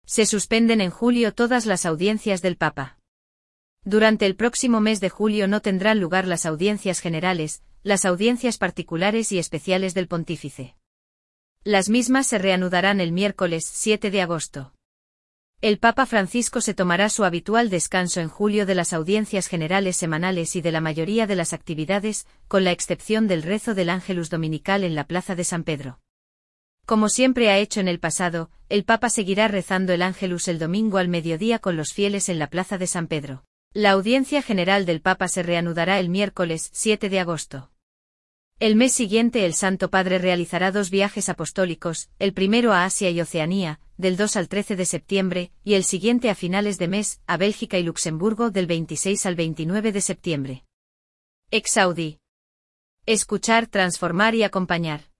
Se suspenden en julio todas las audiencias del Papa. Durante el próximo mes de julio no tendrán lugar las audiencias generales, las audiencias particulares y especiales del Pontífice. Las mismas se reanudarán el miércoles 7 de agosto. El Papa Francisco se tomará su habitual descanso en julio de las audiencias generales semanales y de la mayoría de las actividades, con la excepción del rezo del Ángelus dominical en la Plaza de San Pedro. Como siempre ha hecho en el pasado, el Papa seguirá rezando el Ángelus el domingo al mediodía con los fieles en la Plaza de San Pedro. La audiencia general del Papa se reanudará el miércoles 7 de agosto. El mes siguiente el Santo Padre realizará 2 viajes apostólicos, el primero a Asia y Oceanía, del 2 al 13 de septiembre, y el siguiente a finales de mes, a Bélgica y Luxemburgo del 26 al 29 de septiembre. Exaudi. Escuchar, transformar y acompañar.